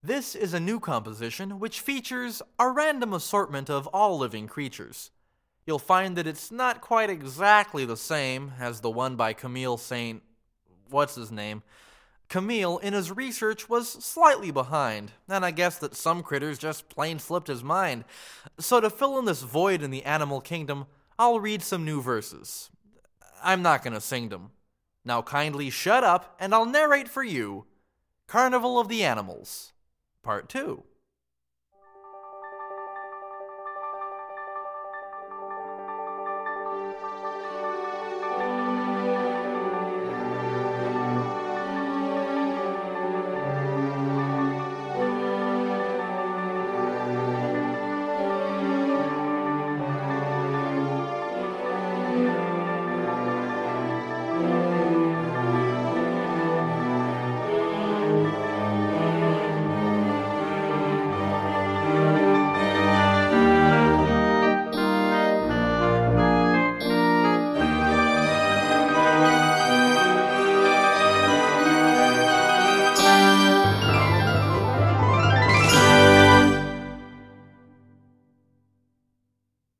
This is a new composition which features a random assortment of all living creatures. You'll find that it's not quite exactly the same as the one by Camille St. What's his name? Camille, in his research, was slightly behind, and I guess that some critters just plain slipped his mind. So to fill in this void in the animal kingdom, I'll read some new verses. I'm not going to sing them. Now kindly shut up, and I'll narrate for you Carnival of the Animals, Part 2.